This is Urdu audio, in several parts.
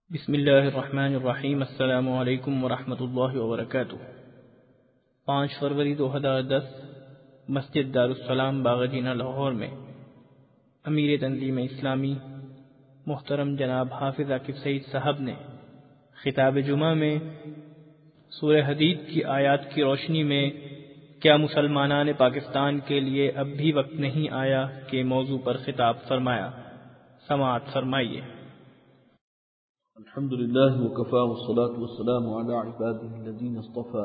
بسم اللہ الرحمن الرحیم۔ السلام علیکم ورحمۃ اللہ وبرکاتہ۔ 5 فروری 2010 مسجد دارالسلام باغجینہ لاہور میں امیر تنظیم اسلامی محترم جناب حافظ عاقب سعید صاحب نے خطاب جمعہ میں سورہ حدید کی آیات کی روشنی میں کیا مسلمانان پاکستان کے لیے اب بھی وقت نہیں آیا کے موضوع پر خطاب فرمایا۔ سماعت فرمائیے۔ الحمد لله وكفى والصلاة والسلام على عباده الذين اصطفى،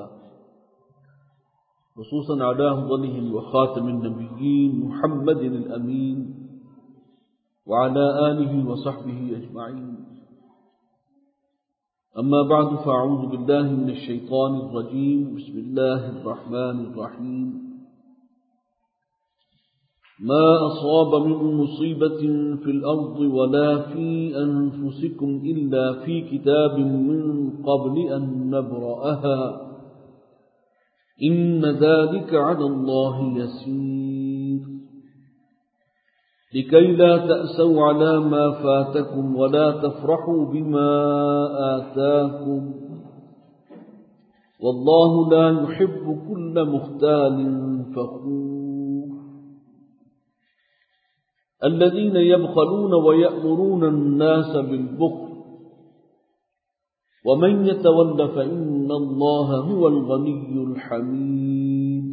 خصوصا على أفضلهم وخاتم النبيين محمد الأمين وعلى آله وصحبه أجمعين. أما بعد فأعوذ بالله من الشيطان الرجيم. بسم الله الرحمن الرحيم. ما أصاب من مصيبة في الأرض ولا في أنفسكم إلا في كتاب من قبل أن نبرأها إن ذلك على الله يسير. لكي لا تأسوا على ما فاتكم ولا تفرحوا بما آتاكم والله لا يحب كل مختال فخور. الذين يبخلون ويأمرون الناس بالبخل ومن يتول فإن الله هو الغني الحميد.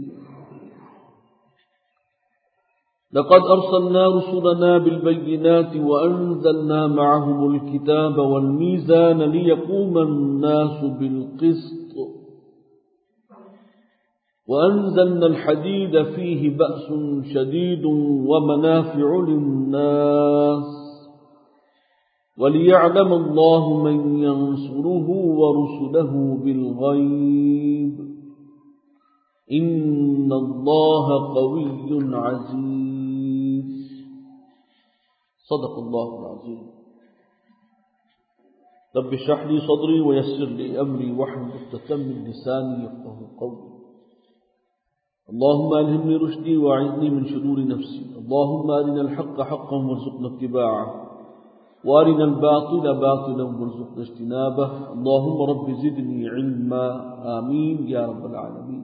لقد أرسلنا رسلنا بالبينات وأنزلنا معهم الكتاب والميزان ليقوم الناس بالقسط وأنزلنا الحديد فيه بأس شديد ومنافع للناس وليعلم الله من ينصره ورسله بالغيب إن الله قوي عزيز. صدق الله العظيم. رب اشرح لي صدري ويسر لي أمري واحلل عقدة من لساني يفقهوا قولي. اللهم ألهمني رشدي وأعذني من شرور نفسي. اللهم أرنا الحق حقا وارزقنا اتباعه وأرنا الباطل باطلا وارزقنا اجتنابه. اللهم رب زدني علما آمين يا رب العالمين.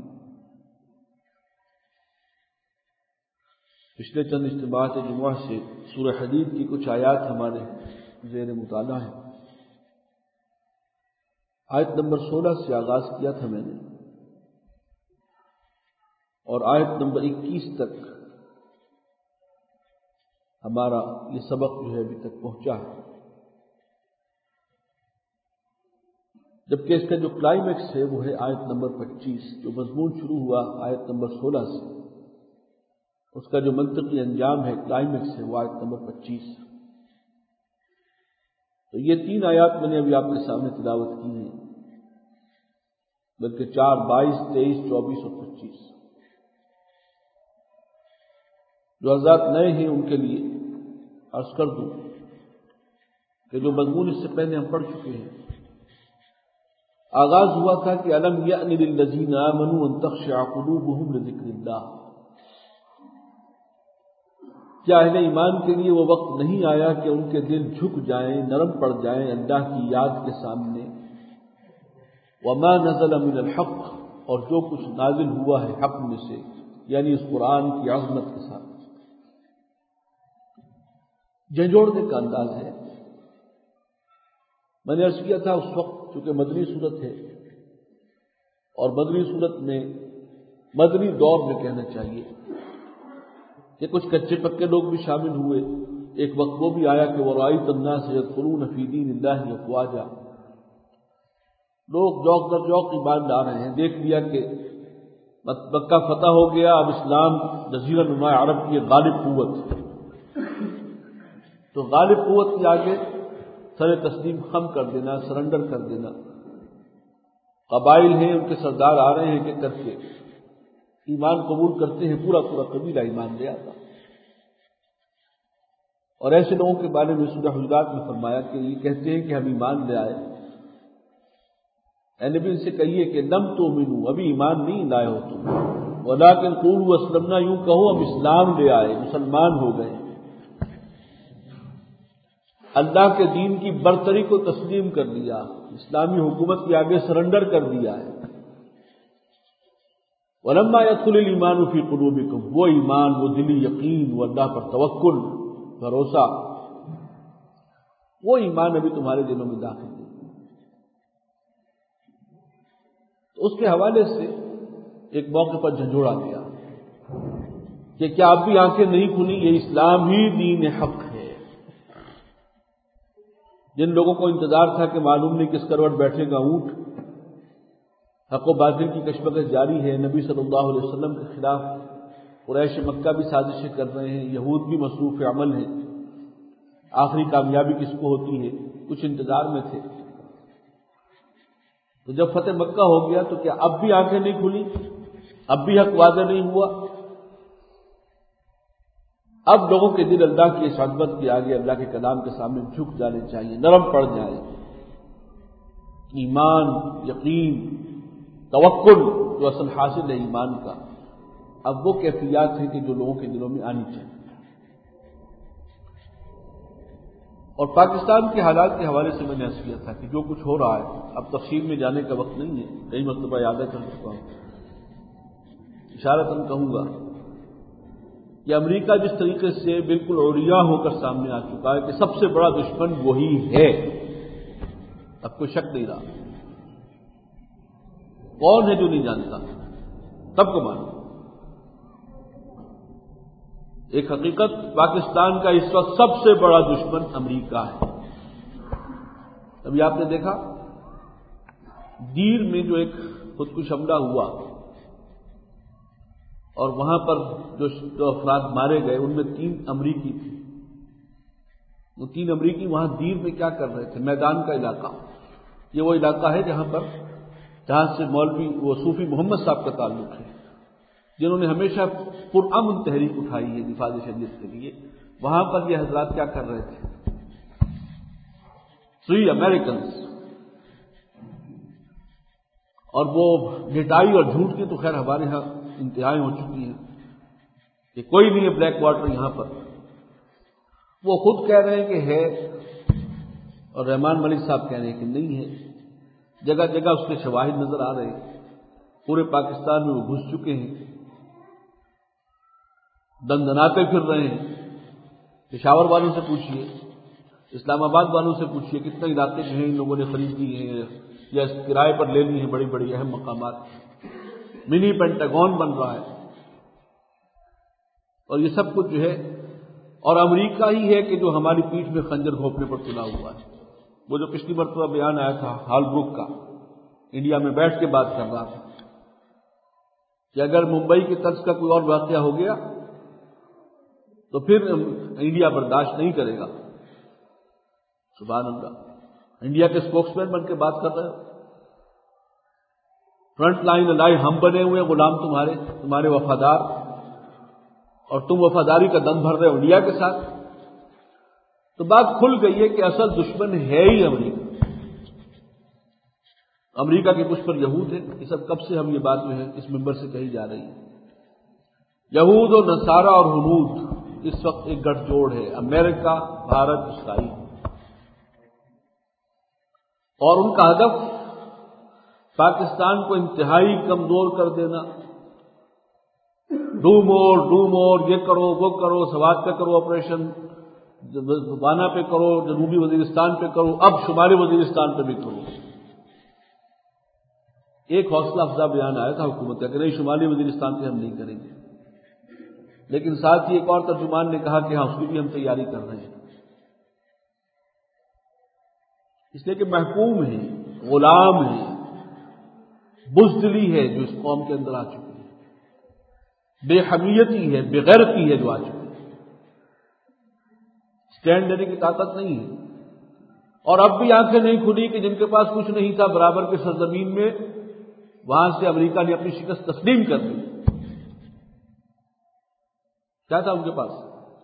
پچھلے چند اجتماعات جمعہ سے سورہ حدید کی کچھ آیات ہمارے زیر مطالعہ ہیں۔ آیت نمبر 16 سے آغاز کیا تھا میں نے، اور آیت نمبر 21 تک ہمارا یہ سبق جو ہے ابھی تک پہنچا ہے، جبکہ اس کا جو کلائمیکس ہے وہ ہے آیت نمبر 25۔ جو مضمون شروع ہوا آیت نمبر 16 سے، اس کا جو منطقی انجام ہے، کلائمیکس ہے، وہ آیت نمبر 25۔ تو یہ 3 آیات میں نے ابھی آپ کے سامنے تلاوت کی ہیں، بلکہ 4، 22، 23، 24 اور 25۔ جو حضرات نئے ہیں ان کے لیے عرض کر دوں کہ جو مضمون اس سے پہلے ہم پڑھ چکے ہیں، آغاز ہوا تھا کہ أَلَمْ يَأْنِ لِلَّذِينَ آمَنُوا أَن تَخْشَعَ قُلُوبُهُمْ لِذِكْرِ اللَّهِ۔ کیا اہل ایمان کے لیے وہ وقت نہیں آیا کہ ان کے دل جھک جائیں، نرم پڑ جائیں اللہ کی یاد کے سامنے؟ وَمَا نَزَلَ مِنَ الْحَقِّ، اور جو کچھ نازل ہوا ہے حق میں سے، یعنی اس قرآن کی عظمت کے ساتھ جھنجھوڑنے کا انداز ہے۔ میں نے عرض کیا تھا اس وقت چونکہ مدنی صورت ہے، اور مدنی صورت میں مدنی دور میں کہنا چاہیے کہ کچھ کچے پکے لوگ بھی شامل ہوئے۔ ایک وقت وہ بھی آیا کہ وَرَأَيْتَ النَّاسَ يَدْخُلُونَ فِي دِينِ اللَّهِ أَفْوَاجًا، لوگ جوق در جوق ایمان لا رہے ہیں۔ دیکھ لیا کہ مکہ فتح ہو گیا، اب اسلام جزیرہ نما عرب کی غالب قوت ہے، تو غالب قوت کے آگے سر تسلیم خم کر دینا، سرنڈر کر دینا۔ قبائل ہیں، ان کے سردار آ رہے ہیں کہ کر کے ایمان قبول کرتے ہیں، پورا قبیلہ ایمان لے آتا۔ اور ایسے لوگوں کے بارے میں سورہ حجرات میں فرمایا کہ یہ کہتے ہیں کہ ہم ایمان لے آئے۔ اے نبی ان سے کہیے کہ لم تؤمنوا، ابھی ایمان نہیں لائے ہو تم، ولکن قولوا اسلمنا، یوں کہو ہم اسلام لے آئے، مسلمان ہو گئے۔ اللہ کے دین کی برتری کو تسلیم کر لیا، اسلامی حکومت کے آگے سرنڈر کر دیا ہے۔ وَلَمَّا يَدْخُلِ الْإِيمَانُ فِي قُلُوبِكُمْ، وہ ایمان، وہ دلی یقین، وہ اللہ پر توکل، بھروسہ، وہ ایمان ابھی تمہارے دلوں میں داخل نہیں۔ تو اس کے حوالے سے ایک موقع پر جھنجھوڑا دیا کہ کیا اب بھی آنکھیں نہیں کھلی؟ یہ اسلام ہی دین حق ہے۔ جن لوگوں کو انتظار تھا کہ معلوم نہیں کس کروٹ بیٹھے گا اونٹ، حق و باطل کی کشمکش جاری ہے، نبی صلی اللہ علیہ وسلم کے خلاف قریش مکہ بھی سازشیں کر رہے ہیں، یہود بھی مصروف عمل ہیں، آخری کامیابی کس کو ہوتی ہے، کچھ انتظار میں تھے۔ تو جب فتح مکہ ہو گیا تو کیا اب بھی آنکھیں نہیں کھلی؟ اب بھی حق واضح نہیں ہوا؟ اب لوگوں کے دل اللہ کی اس عظمت کے آگے، اللہ کے کلام کے سامنے جھک جانے چاہیے، نرم پڑ جائیں۔ ایمان، یقین، توکل جو اصل حاصل ہے ایمان کا، اب وہ کیفیات ہیں کہ جو لوگوں کے دلوں میں آنی چاہیے۔ اور پاکستان کے حالات کے حوالے سے میں نے عرض کیا تھا کہ جو کچھ ہو رہا ہے، اب تفصیل میں جانے کا وقت نہیں ہے، کئی مرتبہ یاد کر چکا ہوں، اشارتاً کہوں گا کہ امریکہ جس طریقے سے بالکل عریاں ہو کر سامنے آ چکا ہے کہ سب سے بڑا دشمن وہی ہے، اب کوئی شک نہیں رہا۔ کون ہے جو نہیں جانتا؟ سب کو معلوم۔ ایک حقیقت، پاکستان کا اس وقت سب سے بڑا دشمن امریکہ ہے۔ ابھی آپ نے دیکھا دیر میں جو ایک خودکش حملہ ہوا اور وہاں پر جو افراد مارے گئے ان میں 3 امریکی تھے۔ وہ 3 امریکی وہاں دیر میں کیا کر رہے تھے؟ میدان کا علاقہ، یہ وہ علاقہ ہے جہاں سے مولوی وہ صوفی محمد صاحب کا تعلق ہے، جنہوں نے ہمیشہ پرامن تحریک اٹھائی ہے دفاع شریعت کے لیے۔ وہاں پر یہ حضرات کیا کر رہے تھے؟ 3 امریکنز، اور وہ ڈٹائی اور جھوٹ کی تو خیر ہمارے ہاں انتہائی ہو چکی ہیں کہ کوئی نہیں ہے بلیک واٹر یہاں پر۔ وہ خود کہہ رہے ہیں کہ ہے، اور رحمان ملک صاحب کہہ رہے ہیں کہ نہیں ہے۔ جگہ جگہ اس کے شواہد نظر آ رہے ہیں، پورے پاکستان میں وہ گھس چکے ہیں، دندناتے پھر رہے ہیں۔ پشاور والوں سے پوچھیے، اسلام آباد والوں سے پوچھیے، کتنے علاقے جو ہیں ان لوگوں نے خرید لیے ہیں یا کرائے پر لے لی ہیں بڑی بڑی اہم مقامات۔ منی پینٹاگون بن رہا ہے، اور یہ سب کچھ جو ہے، اور امریکہ ہی ہے کہ جو ہماری پیٹھ میں خنجر گھونپنے پر تلا ہوا ہے۔ وہ جو پچھلی مرتبہ بیان آیا تھا ہال بروک کا، انڈیا میں بیٹھ کے بات کر رہا تھا کہ اگر ممبئی کے طرز کا کوئی اور واقعہ ہو گیا تو پھر انڈیا برداشت نہیں کرے گا۔ سبحان اللہ، انڈیا کے اسپوکس مین بن کے بات کر رہے ہو، فرنٹ لائن الائی ہم بنے ہوئے غلام تمہارے وفادار، اور تم وفاداری کا دم بھر رہے ہو انڈیا کے ساتھ۔ تو بات کھل گئی ہے کہ اصل دشمن ہے ہی امریکہ۔ امریکہ کے کچھ پر یہود ہے، یہ سب کب سے ہم یہ بات جو ہے اس ممبر سے کہی جا رہی ہے۔ یہود اور نصارہ اور ہنود اس وقت ایک گٹھ جوڑ ہے، امریکہ، بھارت، اسرائیل، اور ان کا ہدف پاکستان کو انتہائی کمزور کر دینا۔ ڈو مور، یہ کرو وہ کرو، سوات پہ کرو آپریشن، بانا پہ کرو، جنوبی وزیرستان پہ کرو، اب شمالی وزیرستان پہ بھی کرو۔ ایک حوصلہ افزا بیان آیا تھا حکومت کا کہ نہیں، شمالی وزیرستان پہ ہم نہیں کریں گے، لیکن ساتھ ہی ایک اور ترجمان نے کہا کہ ہاں اس کی بھی ہم تیاری کر رہے ہیں، اس لیے کہ محکوم ہے، غلام ہے، بزدلی ہے جو اس قوم کے اندر آ چکی ہے، بے حمیتی ہے، بے غیرتی ہے جو آ چکی ہے، اسٹینڈ لینے کی طاقت نہیں ہے۔ اور اب بھی آنکھیں نہیں کھلی کہ جن کے پاس کچھ نہیں تھا برابر کی سرزمین میں، وہاں سے امریکہ نے اپنی شکست تسلیم کر دی۔ کیا تھا ان کے پاس؟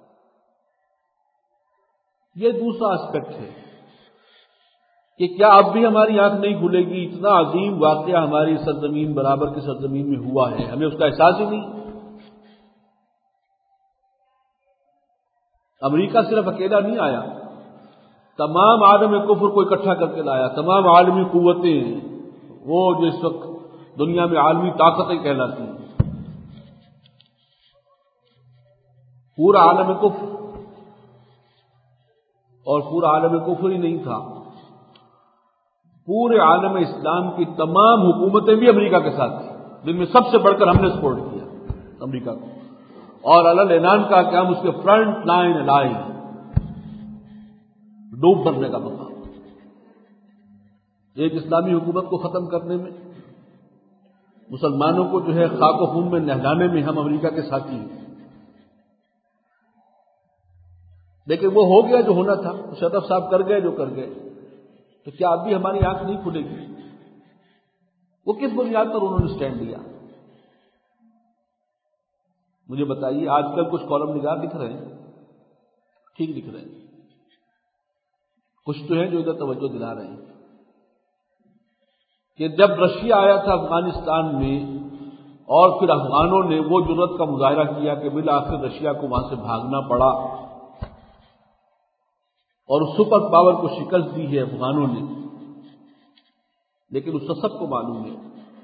یہ دوسرا اسپیکٹ ہے کہ کیا اب بھی ہماری آنکھ نہیں کھلے گی؟ اتنا عظیم واقعہ ہماری سرزمین برابر کی سرزمین میں ہوا ہے، ہمیں اس کا احساس ہی نہیں۔ امریکہ صرف اکیلا نہیں آیا، تمام عالم کفر کو اکٹھا کر کے لایا، تمام عالمی قوتیں، وہ جو اس وقت دنیا میں عالمی طاقتیں کہلاتی ہیں، پورا عالم کفر، اور پورا عالم کفر ہی نہیں تھا، پورے عالم اسلام کی تمام حکومتیں بھی امریکہ کے ساتھ تھیں، جن میں سب سے بڑھ کر ہم نے سپورٹ کیا امریکہ کو، اور علل اعلان کہا کہ ہم اس کے فرنٹ لائن لائن ڈوب مرنے کا مقام، ایک اسلامی حکومت کو ختم کرنے میں، مسلمانوں کو جو ہے خاک و خون میں نہلانے میں ہم امریکہ کے ساتھی ہیں۔ لیکن وہ ہو گیا جو ہونا تھا، شرف صاحب کر گئے جو کر گئے، تو کیا اب بھی ہماری آنکھ نہیں کھلے گی؟ وہ کس بنیاد پر انہوں نے سٹینڈ لیا؟ مجھے بتائیے، آج کل کچھ کالم نگار دکھ رہے ہیں، ٹھیک دکھ رہے ہیں، کچھ تو ہیں جو ادھر توجہ دلا رہے ہیں کہ جب رشیا آیا تھا افغانستان میں، اور پھر افغانوں نے وہ جرأت کا مظاہرہ کیا کہ بالآخر رشیا کو وہاں سے بھاگنا پڑا، اور اس سپر پاور کو شکست دی ہے افغانوں نے، لیکن اس کا سب کو معلوم ہے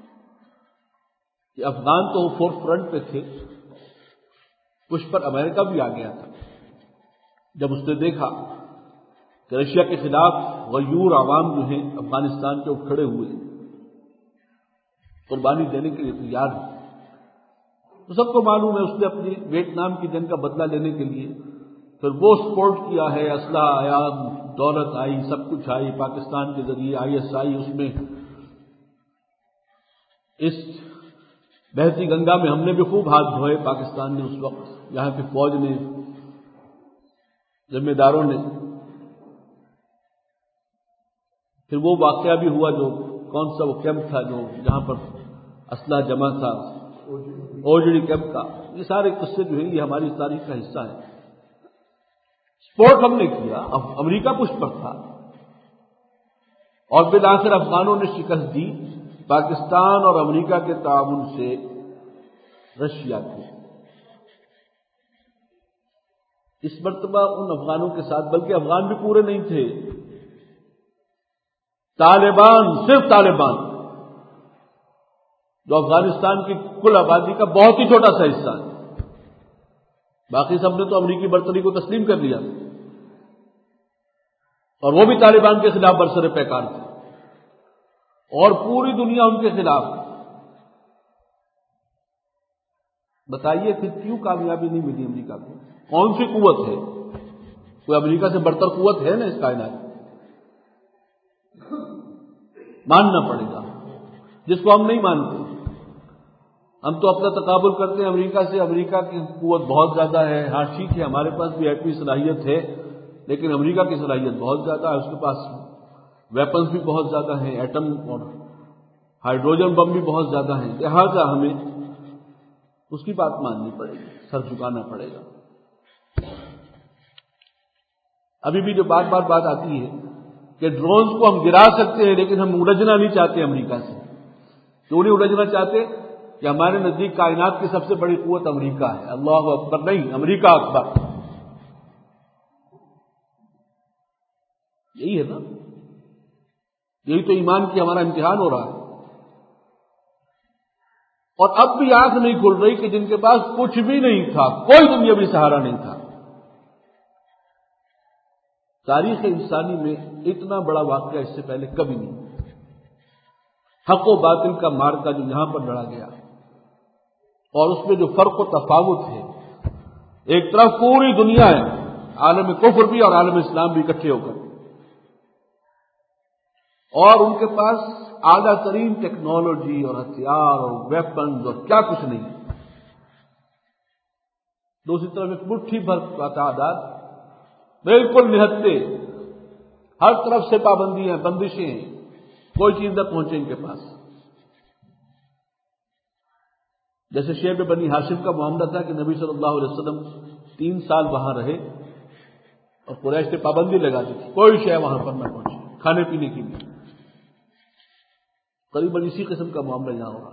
کہ افغان تو فور فرنٹ پہ تھے، اس پر امریکہ بھی آ گیا تھا جب اس نے دیکھا کہ رشیا کے خلاف غیور عوام جو ہیں افغانستان کے اٹھ کھڑے ہوئے، قربانی دینے کے لیے تیار ہے، تو سب کو معلوم ہے اس نے اپنی ویتنام کی جنگ کا بدلہ لینے کے لیے پھر وہ سپورٹ کیا ہے، اسلحہ آیا، دولت آئی، سب کچھ آئی پاکستان کے ذریعے، ISI اس میں، اس بہتی گنگا میں ہم نے بھی خوب ہاتھ دھوئے، پاکستان نے اس وقت، یہاں کی فوج نے، ذمہ داروں نے۔ پھر وہ واقعہ بھی ہوا جو کون سا وہ کیمپ تھا جو جہاں پر اسلحہ جمع تھا، اوجڑی کیمپ کا، یہ سارے قصے جو ہیں یہ ہماری تاریخ کا حصہ ہے۔ سپورٹ ہم نے کیا، امریکہ پشت پر تھا، اور بالآخر افغانوں نے شکست دی پاکستان اور امریکہ کے تعاون سے رشیا کو۔ اس مرتبہ ان افغانوں کے ساتھ، بلکہ افغان بھی پورے نہیں تھے، طالبان، صرف طالبان جو افغانستان کی کل آبادی کا بہت ہی چھوٹا سا حصہ ہے، باقی سب نے تو امریکی برتری کو تسلیم کر لیا، اور وہ بھی طالبان کے خلاف برسر پیکار تھے، اور پوری دنیا ان کے خلاف۔ بتائیے پھر کیوں کامیابی نہیں ملی امریکہ کو؟ کون سی قوت ہے؟ کوئی امریکہ سے برتر قوت ہے نا اس کائنات؟ ماننا پڑے گا، جس کو ہم نہیں مانتے۔ ہم تو اپنا تقابل کرتے ہیں امریکہ سے، امریکہ کی قوت بہت زیادہ ہے، ہاں ٹھیک ہے ہمارے پاس بھی ایٹمی صلاحیت ہے، لیکن امریکہ کی صلاحیت بہت زیادہ ہے، اس کے پاس ویپنز بھی بہت زیادہ ہیں، ایٹم اور ہائیڈروجن بم بھی بہت زیادہ ہیں، لہذا ہمیں اس کی بات ماننی پڑے گی، سر جھکانا پڑے گا۔ ابھی بھی جو بار بار بات آتی ہے کہ ڈرونز کو ہم گرا سکتے ہیں لیکن ہم الجھنا نہیں چاہتے امریکہ سے۔ کیوں نہیں الجھنا چاہتے؟ کہ ہمارے نزدیک کائنات کی سب سے بڑی قوت امریکہ ہے، اللہ اکبر نہیں، امریکہ اکبر، یہی ہے نا، یہی تو ایمان کی ہمارا امتحان ہو رہا ہے۔ اور اب بھی آنکھ نہیں کھل رہی کہ جن کے پاس کچھ بھی نہیں تھا، کوئی دنیاوی سہارا نہیں تھا، تاریخ انسانی میں اتنا بڑا واقعہ اس سے پہلے کبھی نہیں، حق و باطل کا معرکہ جو یہاں پر لڑا گیا، اور اس میں جو فرق و تفاوت ہے، ایک طرف پوری دنیا ہے، عالم کفر بھی اور عالم اسلام بھی اکٹھے ہو کر، اور ان کے پاس اعلیٰ ترین ٹیکنالوجی اور ہتھیار اور ویپنز اور کیا کچھ نہیں، دوسری طرف ایک مٹھی بھر کا تعداد بالکل نہتے، ہر طرف سے پابندیاں، بندشیں ہیں، کوئی چیز نہ پہنچے ان کے پاس۔ جیسے شیب بنی ہاشم کا معاملہ تھا کہ نبی صلی اللہ علیہ وسلم 3 سال وہاں رہے اور قریش نے پابندی لگا دی تھی کوئی شے وہاں پر نہ پہنچے کھانے پینے کی بھی، قریب اسی قسم کا معاملہ یہاں ہو رہا،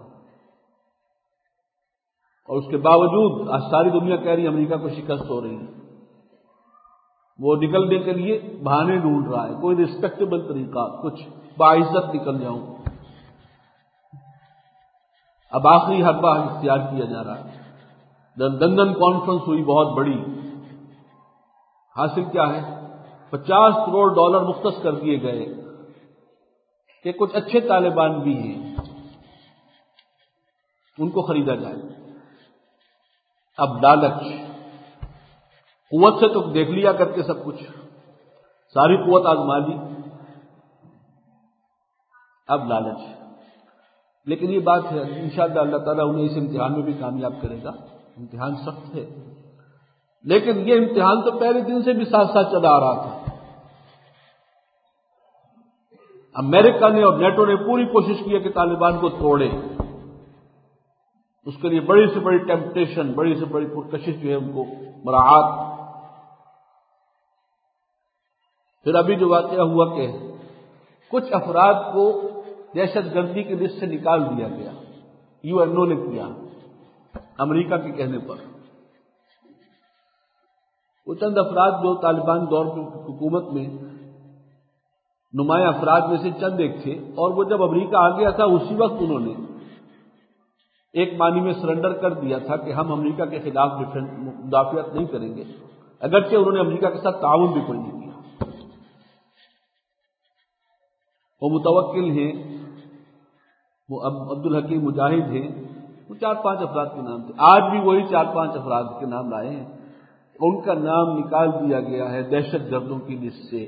اور اس کے باوجود آج ساری دنیا کہہ رہی ہے امریکہ کو شکست ہو رہی ہے۔ وہ نکلنے کے لیے بہانے ڈھونڈ رہا ہے، کوئی ریسپیکٹیبل طریقہ، کچھ باعزت نکل جاؤں۔ اب آخری حربہ اختیار کیا جا رہا ہے۔ لندن کانفرنس ہوئی بہت بڑی، حاصل کیا ہے؟ $50 کروڑ مختص کر دیے گئے کہ کچھ اچھے طالبان بھی ہیں، ان کو خریدا جائے۔ اب لالچ، قوت سے تو دیکھ لیا کر کے سب کچھ، ساری قوت آزما لی، اب لالچ۔ لیکن یہ بات ہے انشاءاللہ اللہ تعالیٰ انہیں اس امتحان میں بھی کامیاب کرے گا۔ امتحان سخت ہے، لیکن یہ امتحان تو پہلے دن سے بھی ساتھ ساتھ چلا آ رہا تھا۔ امریکہ نے اور نیٹو نے پوری کوشش کی ہے کہ طالبان کو توڑے، اس کے لیے بڑی سے بڑی ٹیمپٹیشن، بڑی سے بڑی پرکشش جو ہے ان کو مراعات۔ پھر ابھی جو واقعہ ہوا کہ کچھ افراد کو دہشت گردی کی لسٹ سے نکال دیا گیا، UN نے کیا امریکہ کے کہنے پر۔ وہ چند افراد جو طالبان دور کی حکومت میں نمایاں افراد میں سے چند ایک تھے، اور وہ جب امریکہ آ گیا تھا اسی وقت انہوں نے ایک معنی میں سرنڈر کر دیا تھا کہ ہم امریکہ کے خلاف مدافعت نہیں کریں گے، اگرچہ انہوں نے امریکہ کے ساتھ تعاون بھی کوئی نہیں کیا۔ وہ متوکل ہیں، وہ عبدالحکیم مجاہد ہیں، وہ 4-5 افراد کے نام تھے، آج بھی وہی 4-5 افراد کے نام لائے ہیں، ان کا نام نکال دیا گیا ہے دہشت گردوں کی لسٹ سے۔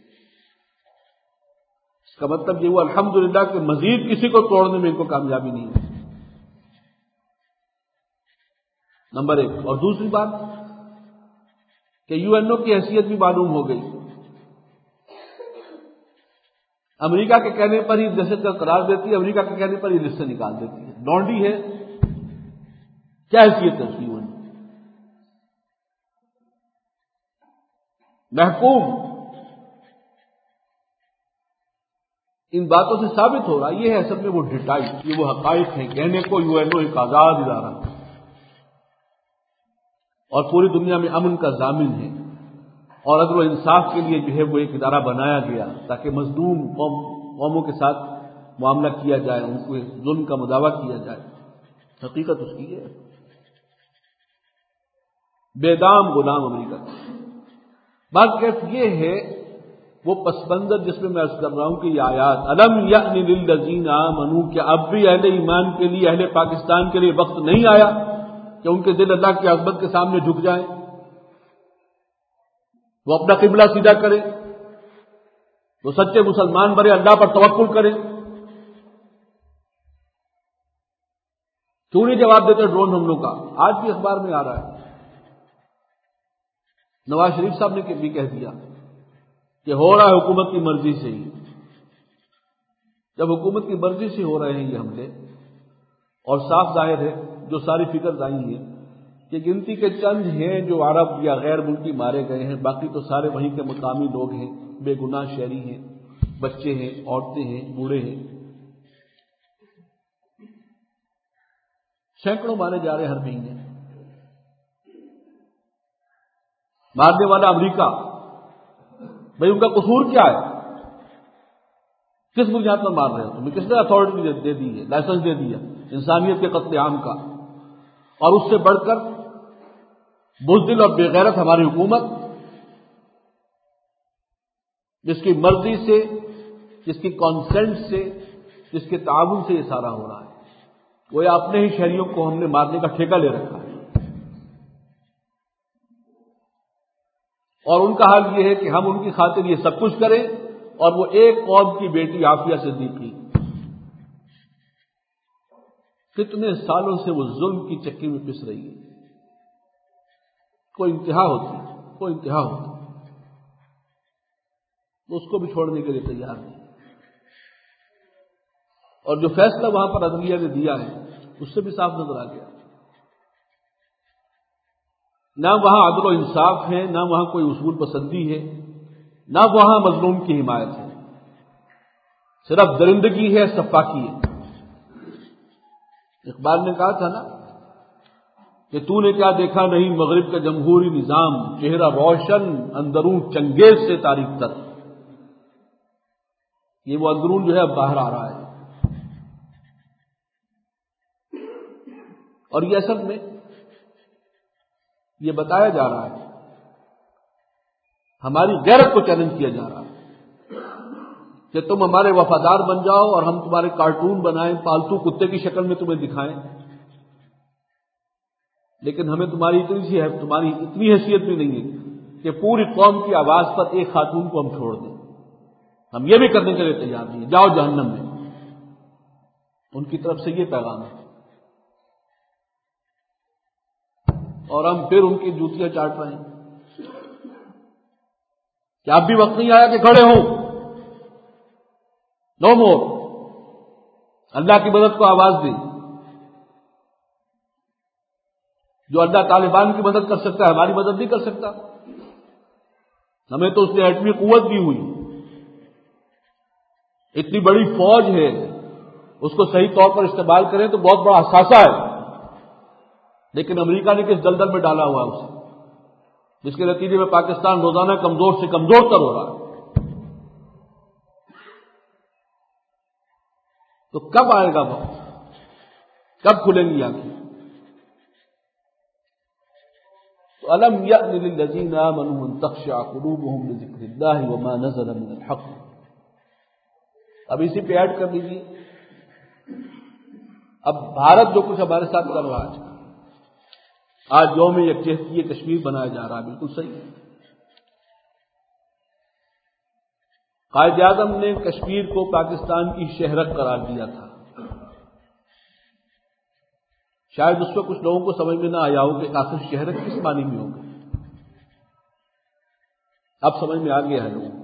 اس کا مطلب یہ ہوا الحمدللہ کہ مزید کسی کو توڑنے میں ان کو کامیابی نہیں ہے، نمبر 1۔ اور دوسری بات کہ UNO کی حیثیت بھی معلوم ہو گئی، امریکہ کے کہنے پر ہی دہشت گرد قرار دیتی ہے، امریکہ کے کہنے پر ہی لسٹ سے نکال دیتی ہے، لونڈی ہے، کیا حیثیت ہے اس کی UN؟ محکوم۔ ان باتوں سے ثابت ہو رہا یہ ہے اصل میں وہ ڈیٹائی، یہ وہ حقائق ہیں، کہنے کو UNO ایک آزاد ادارہ اور پوری دنیا میں امن کا ضامن ہے، اور عدل و انصاف کے لیے جو ہے وہ ایک ادارہ بنایا گیا تاکہ مظلوم قوموں کے ساتھ معاملہ کیا جائے، ان کو ظلم کا مداوع کیا جائے۔ حقیقت اس کی ہے، بے دام غلام امریکہ۔ بات یہ ہے وہ پس منظر جس میں عرض کر رہا ہوں کہ یہ آیات الم یأن للذین آمنوا، کہ اب بھی اہل ایمان کے لیے، اہل پاکستان کے لیے وقت نہیں آیا کہ ان کے دل اللہ کی عظمت کے سامنے جھک جائیں، وہ اپنا قبلہ سیدھا کرے، وہ سچے مسلمان بنے، اللہ پر توکل کرے؟ کیوں نہیں جواب دیتے ڈرون حملوں کا؟ آج بھی اخبار میں آ رہا ہے، نواز شریف صاحب نے بھی کہہ دیا کہ ہو رہا ہے حکومت کی مرضی سے ہی۔ جب حکومت کی مرضی سے ہو رہے ہیں یہ حملے، اور صاف ظاہر ہے جو ساری فکر آئی ہیں کہ گنتی کے چند ہیں جو عرب یا غیر ملکی مارے گئے ہیں، باقی تو سارے وہیں کے مقامی لوگ ہیں، بے گناہ شہری ہیں، بچے ہیں، عورتیں ہیں، بوڑھے ہیں، سینکڑوں مارے جا رہے ہر مہینے۔ مارنے والا امریکہ، بھائی ان کا قصور کیا ہے؟ کس بنیاد پر مار رہے ہو تمہیں؟ کس نے اتھارٹی دے دی ہے، لائسنس دے دیا انسانیت کے قتل عام کا؟ اور اس سے بڑھ کر بزدل اور بے غیرت ہماری حکومت، جس کی مرضی سے، جس کی کانسنٹ سے، جس کے تعاون سے یہ سارا ہو رہا ہے۔ وہ اپنے ہی شہریوں کو ہم نے مارنے کا ٹھیکہ لے رکھا ہے، اور ان کا حال یہ ہے کہ ہم ان کی خاطر یہ سب کچھ کریں، اور وہ ایک قوم کی بیٹی عافیہ صدیقی کتنے سالوں سے وہ ظلم کی چکی میں پس رہی ہے، کوئی انتہا ہوتی، کوئی انتہا ہوتی، تو اس کو بھی چھوڑنے کے لیے تیار نہیں۔ اور جو فیصلہ وہاں پر عدلیہ نے دیا ہے اس سے بھی صاف نظر آ گیا، نہ وہاں عدل و انصاف ہے، نہ وہاں کوئی اصول پسندی ہے، نہ وہاں مظلوم کی حمایت ہے، صرف درندگی ہے، سفاکی ہے۔ اقبال نے کہا تھا نا کہ تو نے کیا دیکھا نہیں مغرب کا جمہوری نظام، چہرہ روشن اندرون چنگیز سے تاریخ تک. یہ وہ اندرون جو ہے اب باہر آ رہا ہے. اور یہ اصل میں یہ بتایا جا رہا ہے، ہماری غیرت کو چیلنج کیا جا رہا ہے کہ تم ہمارے وفادار بن جاؤ اور ہم تمہارے کارٹون بنائیں، پالتو کتے کی شکل میں تمہیں دکھائیں، لیکن ہمیں تمہاری اتنی حیثیت بھی نہیں ہے کہ پوری قوم کی آواز پر ایک خاتون کو ہم چھوڑ دیں. ہم یہ بھی کرنے کے لیے تیار نہیں، جاؤ جہنم میں. ان کی طرف سے یہ پیغام ہے، اور ہم پھر ان کی جوتیاں چاٹ رہے ہیں. کیا اب بھی وقت نہیں آیا کہ کھڑے ہوں؟ نو مور. اللہ کی مدد کو آواز دی. جو اللہ طالبان کی مدد کر سکتا ہے ہماری مدد نہیں کر سکتا. ہمیں تو اس نے ایٹمی قوت دی ہوئی، اتنی بڑی فوج ہے، اس کو صحیح طور پر استعمال کریں تو بہت بڑا اثاثہ ہے. لیکن امریکہ نے کس دلدل میں ڈالا ہوا ہے اسے، جس کے نتیجے میں پاکستان روزانہ کمزور سے کمزور تر ہو رہا ہے. تو کب آئے گا وقت؟ کب کھلیں گی آنکھیں؟ تو الم یأن للذین آمنوا ان تخشع قلوبهم لذکر اللہ وما نزل من الحق. اب اسی پہ ایڈ کر لیجیے. اب بھارت جو کچھ ہمارے ساتھ کر رہا ہے، آج یوم یکجہتی کشمیر بنایا جا رہا ہے، بالکل صحیح ہے. قائد اعظم نے کشمیر کو پاکستان کی شہرت قرار دیا تھا. شاید اس وقت کچھ لوگوں کو سمجھ میں نہ آیا ہو کہ آخر شہرت کس معنی میں ہوگی. اب سمجھ میں آ گیا ہے لوگوں کو.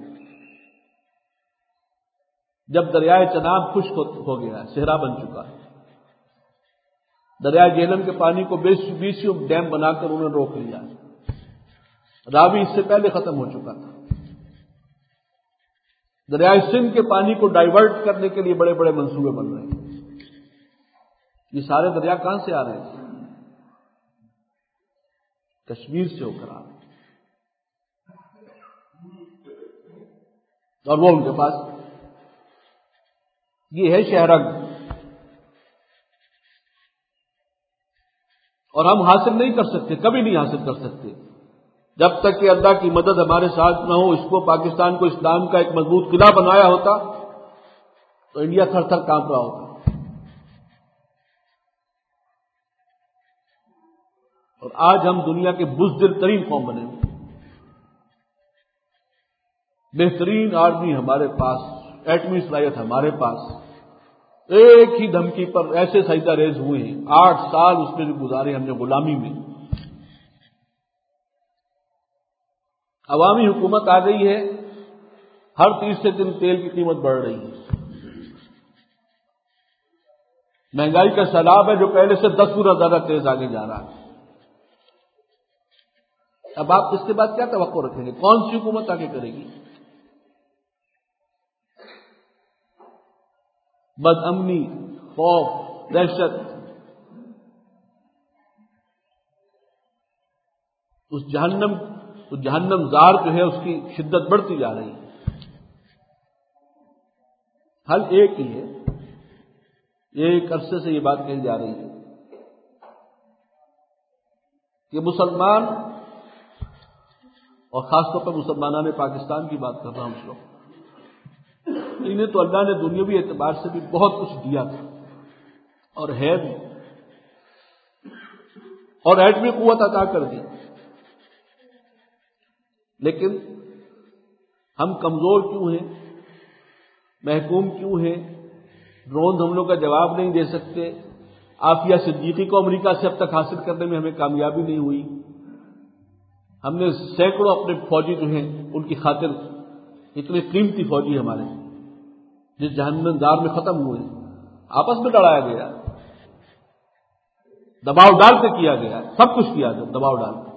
جب دریائے چناب خشک ہو گیا ہے، صحرا بن چکا ہے، دریائے جہلم کے پانی کو 20 ڈیم بنا کر انہوں نے روک لیا. راوی اس سے پہلے ختم ہو چکا تھا. دریائے سندھ کے پانی کو ڈائیورٹ کرنے کے لیے بڑے بڑے منصوبے بن رہے ہیں. یہ سارے دریا کہاں سے آ رہے ہیں؟ کشمیر سے ہو کر آ رہے ہیں. اور وہ ان کے پاس یہ ہے شہرگ، اور ہم حاصل نہیں کر سکتے، کبھی نہیں حاصل کر سکتے جب تک کہ اللہ کی مدد ہمارے ساتھ نہ ہو. اس کو پاکستان کو اسلام کا ایک مضبوط قلعہ بنایا ہوتا تو انڈیا تھر تھر کانپ رہا ہوتا. اور آج ہم دنیا کے بزدل ترین قوم بنے ہوئے. بہترین آرمی ہمارے پاس، ایٹمی صلاحیت ہمارے پاس. ایک ہی دھمکی پر ایسے سجدہ ریز ہوئے ہیں، 8 سال اس میں بھی گزارے ہم نے غلامی میں. عوامی حکومت آ گئی ہے، ہر تیسرے دن تیل کی قیمت بڑھ رہی ہے. مہنگائی کا سیلاب ہے جو پہلے سے 10 گنا زیادہ تیز آگے جا رہا ہے. اب آپ اس کے بعد کیا توقع رکھیں گے؟ کون سی حکومت آگے کرے گی؟ بد امنی، خوف، دہشت، اس جہنم زار جو ہے اس کی شدت بڑھتی جا رہی ہے. حل ایک ہی ہے. ایک عرصے سے یہ بات کہی جا رہی ہے کہ مسلمان، اور خاص طور پر مسلمانان پاکستان کی بات کر رہا ہوں اس وقت، انہیں تو اللہ نے دنیاوی اعتبار سے بھی بہت کچھ دیا تھا اور ہے بھی، اور ایٹمی قوت عطا کر دی. لیکن ہم کمزور کیوں ہیں؟ محکوم کیوں ہیں؟ ڈرون حملوں کا جواب نہیں دے سکتے. عافیہ صدیقی کو امریکہ سے اب تک حاصل کرنے میں ہمیں کامیابی نہیں ہوئی. ہم نے سینکڑوں اپنے فوجی جو ہیں ان کی خاطر، اتنے قیمتی فوجی ہمارے جس جہنم دار میں ختم ہوئے، آپس میں لڑایا گیا، دباؤ ڈال کے کیا گیا، سب کچھ کیا گیا دباؤ ڈال کے.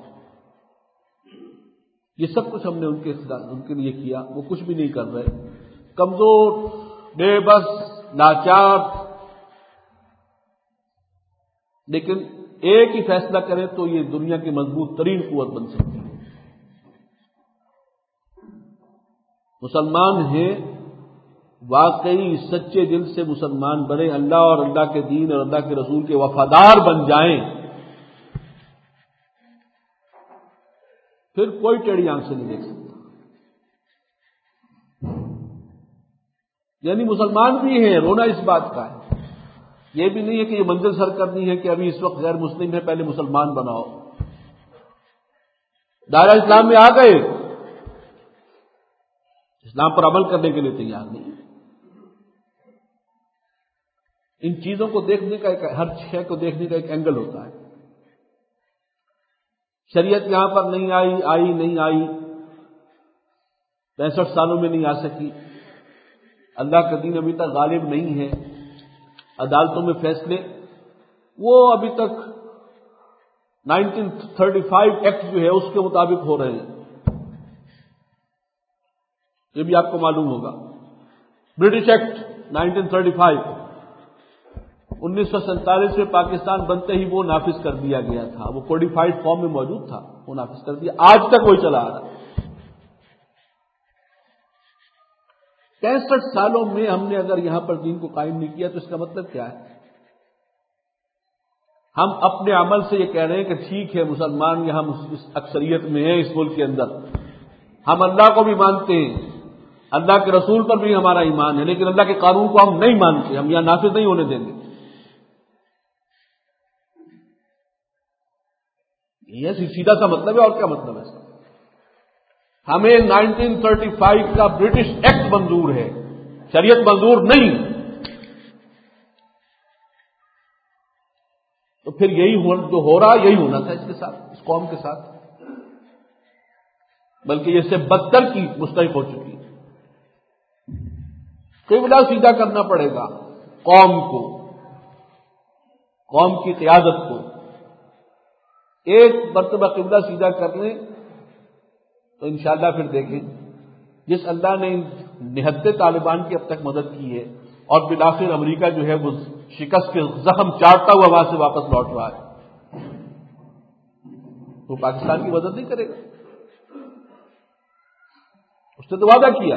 یہ سب کچھ ہم نے ان کے لیے کیا. وہ کچھ بھی نہیں کر رہے، کمزور، بے بس، لاچار. لیکن ایک ہی فیصلہ کرے تو یہ دنیا کی مضبوط ترین قوت بن سکتی ہے۔ مسلمان ہیں، واقعی سچے دل سے مسلمان بنے، اللہ اور اللہ کے دین اور اللہ کے رسول کے وفادار بن جائیں، پھر کوئی ٹیڑھی آنکھ سے نہیں دیکھ سکتا۔ یعنی مسلمان بھی ہیں، رونا اس بات کا ہے، یہ بھی نہیں ہے کہ یہ منزل سر کرنی ہے کہ ابھی اس وقت غیر مسلم ہے پہلے مسلمان بناؤ، دائرہ اسلام میں آ گئے، اسلام پر عمل کرنے کے لیے تیار نہیں۔ ان چیزوں کو دیکھنے کا ہر شے کو دیکھنے کا ایک اینگل ہوتا ہے۔ شریعت یہاں پر نہیں آئی نہیں آئی، 65 سالوں میں نہیں آ سکی، اللہ کا دین ابھی تک غالب نہیں ہے، عدالتوں میں فیصلے وہ ابھی تک 1935 ایکٹ جو ہے اس کے مطابق ہو رہے ہیں، یہ بھی آپ کو معلوم ہوگا۔ برٹش ایکٹ 1935 1947 میں پاکستان بنتے ہی وہ نافذ کر دیا گیا تھا، وہ کوڈیفائڈ فارم میں موجود تھا، وہ نافذ کر دیا، آج تک وہی چلا آ رہا ہے۔ 65 سالوں میں ہم نے اگر یہاں پر دین کو قائم نہیں کیا تو اس کا مطلب کیا ہے؟ ہم اپنے عمل سے یہ کہہ رہے ہیں کہ ٹھیک ہے مسلمان یہاں اس اکثریت میں ہیں اس ملک کے اندر، ہم اللہ کو بھی مانتے ہیں، اللہ کے رسول پر بھی ہمارا ایمان ہے، لیکن اللہ کے قانون کو ہم نہیں مانتے، ہم یہاں نافذ نہیں ہونے دیں گے۔ یہ سیدھا سا مطلب ہے، اور کیا مطلب ہے اس کا؟ ہمیں 1935 کا برٹش ایکٹ منظور ہے، شریعت منظور نہیں، تو پھر یہی جو ہو رہا یہی ہونا تھا اس کے ساتھ، اس قوم کے ساتھ، بلکہ یہ سے بدتر کی مستحق ہو چکی ہے۔ قبلہ سیدھا کرنا پڑے گا قوم کو، قوم کی قیادت کو۔ ایک مرتبہ قبلہ سیدھا کر لیں تو انشاءاللہ پھر دیکھیں، جس اللہ نے نہتے طالبان کی اب تک مدد کی ہے اور بالآخر امریکہ جو ہے وہ شکست کے زخم چاٹتا ہوا وہاں سے واپس لوٹ رہا ہے، تو پاکستان کی مدد نہیں کرے گا؟ اس نے تو وعدہ کیا،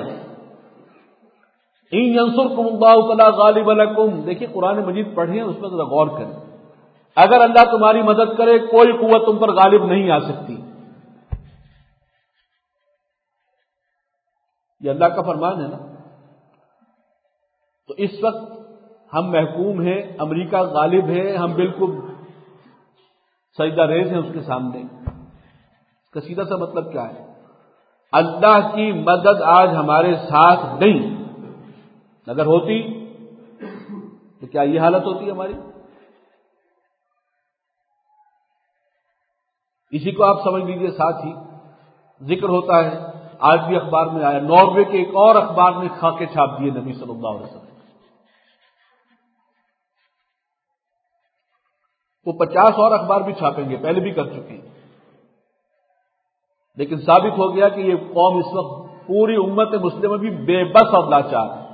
ان ینصرکم اللہ فلا غالب لکم۔ دیکھیے قرآن مجید پڑھیں، اس پر ذرا غور کریں، اگر اللہ تمہاری مدد کرے کوئی قوت تم پر غالب نہیں آ سکتی، یہ اللہ کا فرمان ہے نا۔ تو اس وقت ہم محکوم ہیں، امریکہ غالب ہے، ہم بالکل سجدہ ریز ہیں اس کے سامنے۔ اس کا سیدھا سا مطلب کیا ہے؟ اللہ کی مدد آج ہمارے ساتھ نہیں، اگر ہوتی تو کیا یہ حالت ہوتی ہماری؟ اسی کو آپ سمجھ لیجئے، ساتھ ہی ذکر ہوتا ہے، آج بھی اخبار میں آیا، ناروے کے ایک اور اخبار نے خاکے چھاپ دیے نبی صلی اللہ علیہ وسلم، وہ 50 اور اخبار بھی چھاپیں گے، پہلے بھی کر چکے ہیں، لیکن ثابت ہو گیا کہ یہ قوم اس وقت پوری امت مسلمہ بھی بے بس اور لاچار ہے۔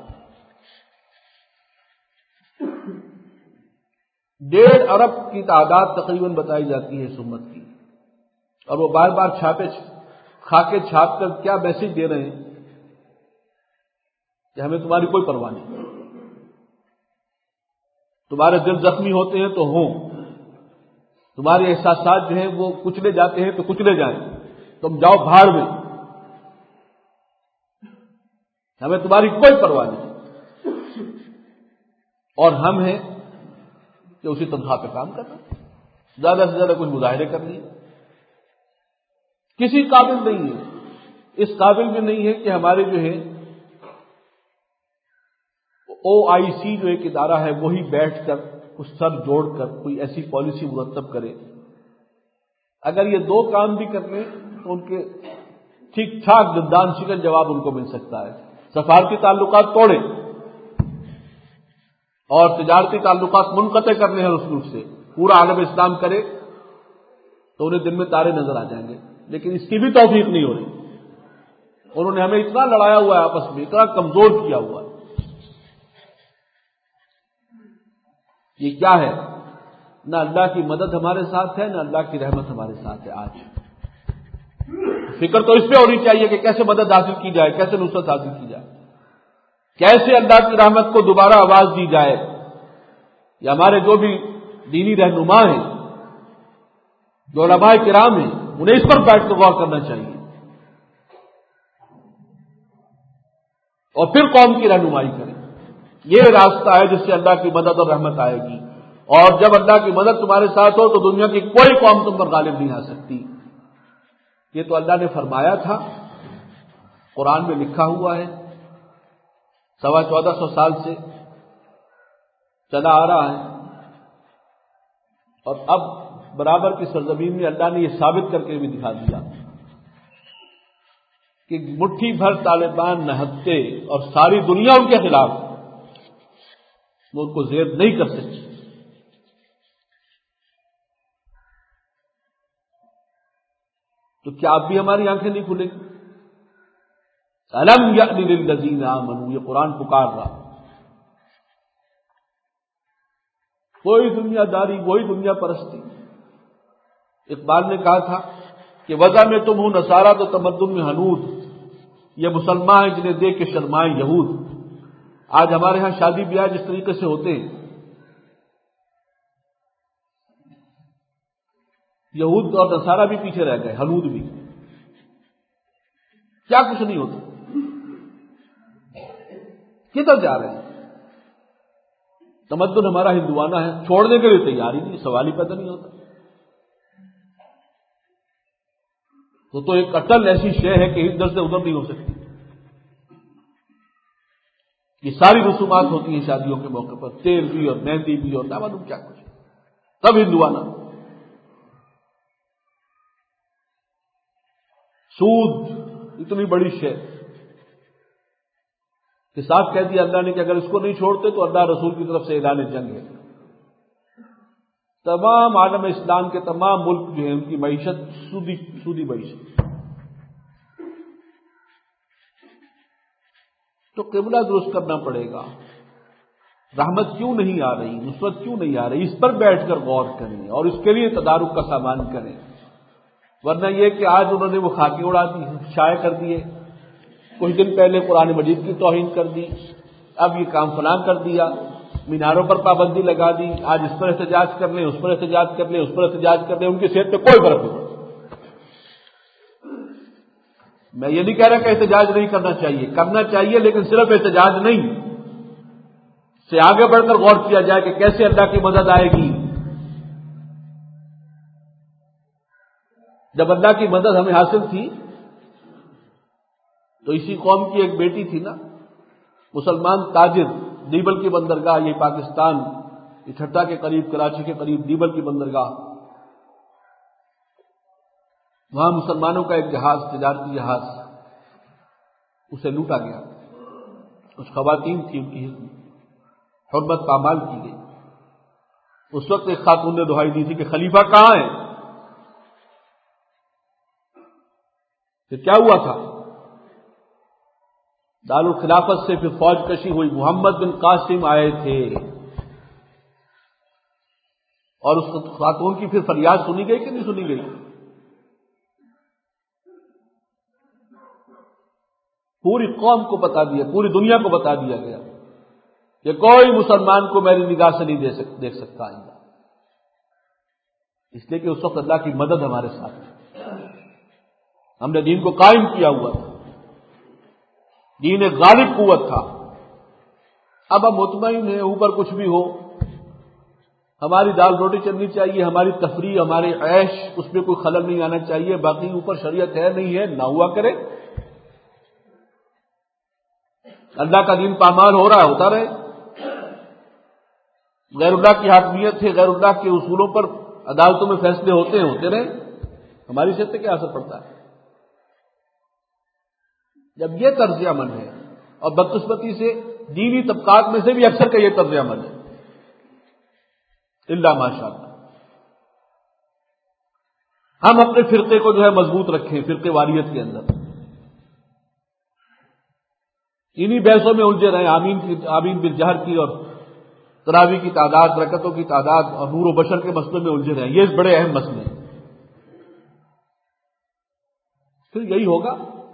1.5 ارب کی تعداد تقریباً بتائی جاتی ہے اس امت کی، اور وہ بار بار خاکے چھاپ کر کیا میسج دے رہے ہیں کہ ہمیں تمہاری کوئی پرواہ نہیں، تمہارے دل زخمی ہوتے ہیں تو ہوں، تمہارے احساسات جو ہیں وہ کچلے جاتے ہیں تو کچلے جائیں، تم جاؤ بھاڑ میں، ہمیں تمہاری کوئی پرواہ نہیں، اور ہم ہیں کہ اسی تنخواہ پہ کام کرنا، زیادہ سے زیادہ کچھ مظاہرے کر لیے، کسی قابل نہیں ہے، اس قابل بھی نہیں ہے کہ ہمارے جو ہے OIC جو ایک ادارہ ہے وہی بیٹھ کر کچھ سر جوڑ کر کوئی ایسی پالیسی مرتب کرے۔ اگر یہ 2 کام بھی کر لیں تو ان کے ٹھیک ٹھاک دندان شکن جواب ان کو مل سکتا ہے، سفارتی تعلقات توڑے اور تجارتی تعلقات منقطع کرنے ہیں اس ملک سے، پورا عالم اسلام کرے تو انہیں دن میں تارے نظر آ جائیں گے، لیکن اس کی بھی توفیق نہیں ہو رہی۔ انہوں نے ہمیں اتنا لڑایا ہوا ہے آپس میں، اتنا کمزور کیا ہوا ہے۔ یہ کیا ہے؟ نہ اللہ کی مدد ہمارے ساتھ ہے، نہ اللہ کی رحمت ہمارے ساتھ ہے آج۔ فکر تو اس پہ ہونی چاہیے کہ کیسے مدد حاصل کی جائے، کیسے نصرت حاصل کی جائے، کیسے اللہ کی رحمت کو دوبارہ آواز دی جائے۔ یا ہمارے جو بھی دینی رہنما ہیں، جو علماء کرام ہیں، انہیں اس پر بیٹھ کر غور کرنا چاہیے اور پھر قوم کی رہنمائی کریں۔ یہ راستہ ہے جس سے اللہ کی مدد اور رحمت آئے گی، اور جب اللہ کی مدد تمہارے ساتھ ہو تو دنیا کی کوئی قوم تم پر غالب نہیں آ سکتی۔ یہ تو اللہ نے فرمایا تھا، قرآن میں لکھا ہوا ہے، 1450 سال سے چلا آ رہا ہے، اور اب برابر کی سرزمین میں اللہ نے یہ ثابت کر کے بھی دکھا دیا کہ مٹھی بھر طالبان نہتے اور ساری دنیا ان کے خلاف، وہ ان کو زیر نہیں کر سکتی۔ تو کیا اب بھی ہماری آنکھیں نہیں کھلیں گی؟ الم یأن للذین آمنوا، یہ قرآن پکار رہا۔ کوئی دنیا داری، وہی دنیا پرستی۔ اقبال نے کہا تھا کہ وضع میں تم ہو نصارہ تو تمدن میں حنود، یہ مسلمان ہیں جنہیں دیکھ کے شرمائیں یہود۔ آج ہمارے ہاں شادی بیاہ جس طریقے سے ہوتے ہیں، یہود اور نصارہ بھی پیچھے رہ گئے، حنود بھی، کیا کچھ نہیں ہوتا، کدھر جا رہے ہیں؟ تمدن ہمارا ہندوانہ ہے، چھوڑنے کے لیے تیار ہی نہیں، سوال ہی پیدا نہیں ہوتا۔ تو ایک اٹل ایسی شے ہے کہ ادھر سے ادھر نہیں ہو سکتی۔ یہ ساری رسومات ہوتی ہیں شادیوں کے موقع پر، تیل بھی اور مہندی بھی اور نہ معلوم کیا کچھ، تب ہندوانہ۔ سود اتنی بڑی شے کہ صاف کہہ دیا اللہ نے کہ اگر اس کو نہیں چھوڑتے تو اللہ رسول کی طرف سے اعلان جنگ ہے۔ تمام عالم اسلام کے تمام ملک جو ہیں ان کی معیشت سودی معیشت۔ تو قبلہ درست کرنا پڑے گا۔ رحمت کیوں نہیں آ رہی، نصرت کیوں نہیں آ رہی، اس پر بیٹھ کر غور کریں اور اس کے لیے تدارک کا سامان کریں، ورنہ یہ کہ آج انہوں نے وہ خاکی اڑا دی، شائع کر دیے، کچھ دن پہلے قرآن مجید کی توہین کر دی، اب یہ کام فلاں کر دیا، میناروں پر پابندی لگا دی، آج اس پر احتجاج کر لیں، اس پر احتجاج کر لیں، اس پر احتجاج کر لیں، ان کی صحت پہ کوئی فرق نہیں۔ میں یہ نہیں کہہ رہا کہ احتجاج نہیں کرنا چاہیے، لیکن صرف احتجاج نہیں، سے آگے بڑھ کر غور کیا جائے کہ کیسے اللہ کی مدد آئے گی۔ جب اللہ کی مدد ہمیں حاصل تھی تو اسی قوم کی ایک بیٹی تھی نا، مسلمان تاجر، دیبل کی بندرگاہ، یہ پاکستان، یہ ٹھٹا کے قریب، کراچی کے قریب دیبل کی بندرگاہ، وہاں مسلمانوں کا ایک جہاز، تجارتی جہاز، اسے لوٹا گیا۔ کچھ خواتین تھی، ان کی حرمت پامال کی گئی۔ اس وقت ایک خاتون نے دہائی دی تھی کہ خلیفہ کہاں ہے؟ پھر کیا ہوا تھا؟ دارالخلافت سے پھر فوج کشی ہوئی، محمد بن قاسم آئے تھے، اور اس خاتون کی پھر فریاد سنی گئی کہ نہیں سنی گئی؟ پوری قوم کو بتا دیا، پوری دنیا کو بتا دیا گیا کہ کوئی مسلمان کو میری نگاہ سے نہیں دیکھ سکتا آئندہ، اس لیے کہ اس وقت اللہ کی مدد ہمارے ساتھ ہے، ہم نے دین کو قائم کیا ہوا تھا، دین ایک غالب قوت تھا۔ اب ہم مطمئن ہیں، اوپر کچھ بھی ہو، ہماری دال روٹی چلنی چاہیے، ہماری تفریح، ہمارے عیش، اس میں کوئی خلل نہیں آنا چاہیے، باقی اوپر شریعت ہے نہیں ہے نہ ہوا کرے، اللہ کا دین پامال ہو رہا ہے، ہوتا رہے، غیر اللہ کی حاکمیت ہے، غیر اللہ کے اصولوں پر عدالتوں میں فیصلے ہوتے ہیں، ہوتے رہے، ہماری صحت پہ کیا اثر پڑتا ہے؟ جب یہ طرز عمل ہے، اور بدقسمتی سے دینی طبقات میں سے بھی اکثر کا یہ طرز عمل ہے، الا ماشاء اللہ، ہم اپنے فرقے کو جو ہے مضبوط رکھیں، فرقے واریت کے اندر انہی بحثوں میں الجھے رہے، آمین بالجہر کی اور تراوی کی تعداد، رکعتوں کی تعداد اور نور و بشر کے مسئلے میں الجھے رہے. یہ بڑے اہم مسئلے ہیں. پھر یہی ہوگا.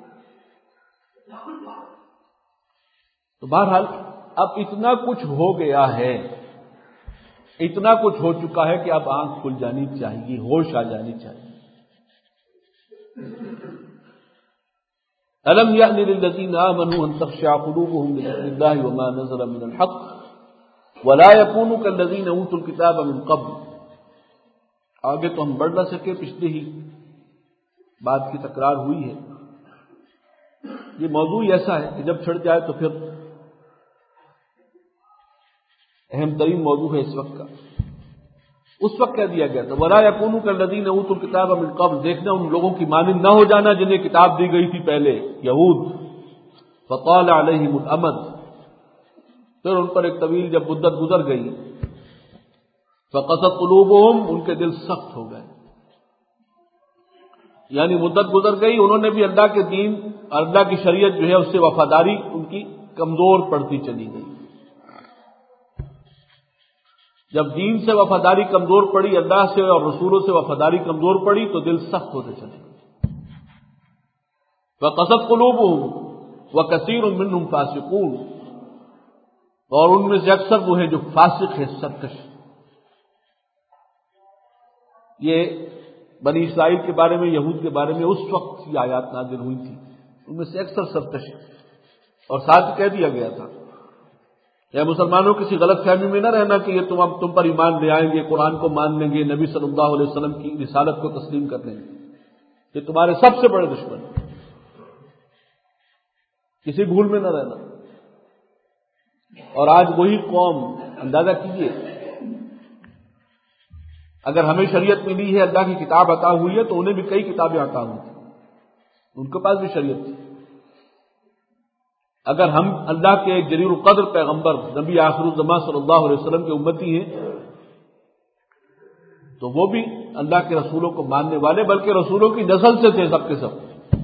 تو بہرحال اب اتنا کچھ ہو گیا ہے، اتنا کچھ ہو چکا ہے کہ اب آنکھ کھل جانی چاہیے، ہوش آ جانی چاہیے. أَلَمْ يَأْنِ لِلَّذِينَ آمَنُوا أَن تَخْشَعَ قُلُوبُهُمْ لِذِكْرِ اللَّهِ وَمَا نَزَلَ مِنَ الْحَقِّ وَلَا يَكُونُوا كَالَّذِينَ أُوتُوا الْكِتَابَ مِن قَبْلُ. آگے تو ہم بڑھ نہ سکے، پچھلے ہی بات کی تکرار ہوئی ہے. یہ موضوع ایسا ہے کہ جب چھڑ جائے تو پھر اہم ترین موضوع ہے اس وقت کا. اس وقت کہہ دیا گیا تھا وَلَا يَكُونُوا كَالَّذِينَ أُوتُوا الْكِتَابَ مِن قَبْلُ. دیکھنا ان لوگوں کی مانند نہ ہو جانا جنہیں کتاب دی گئی تھی پہلے، یہود. فَطَالَ عَلَيْهِمُ الْأَمَدُ. پھر ان پر ایک طویل جب مدت گزر گئی، فَقَسَتْ قُلُوبُهُمْ. ان کے دل سخت ہو گئے. یعنی مدت گزر گئی، انہوں نے بھی اللہ کے دین اور اللہ کی شریعت جو ہے اس سے وفاداری ان کی کمزور پڑتی چلی گئی. جب دین سے وفاداری کمزور پڑی، اللہ سے اور رسولوں سے وفاداری کمزور پڑی، تو دل سخت ہوتے چلے. وَقَسَتْ قُلُوبُهُمْ وَكَثِيرٌ مِّنْهُمْ فَاسِقُونَ. اور ان میں سے اکثر وہ ہیں جو فاسق ہے، سرکش. یہ بنی اسرائیل کے بارے میں، یہود کے بارے میں اس وقت یہ آیات نازل ہوئی تھی. ان میں سے اکثر سرکش ہے. اور ساتھ کہہ دیا گیا تھا یا مسلمانوں کسی غلط فہمی میں نہ رہنا کہ یہ تم پر ایمان لے آئیں گے، قرآن کو مان لیں گے، نبی صلی اللہ علیہ وسلم کی رسالت کو تسلیم کر لیں گے. یہ تمہارے سب سے بڑے دشمن ہیں. کسی بھول میں نہ رہنا. اور آج وہی قوم، اندازہ کیجیے، اگر ہمیں شریعت ملی ہے، اللہ کی کتاب عطا ہوئی ہے، تو انہیں بھی کئی کتابیں عطا ہوئی تھیں، ان کے پاس بھی شریعت تھی. اگر ہم اللہ کے ایک جلیل القدر پیغمبر نبی آخر الزمان صلی اللہ علیہ وسلم کے امتی ہیں، تو وہ بھی اللہ کے رسولوں کو ماننے والے، بلکہ رسولوں کی نسل سے تھے سب کے سب.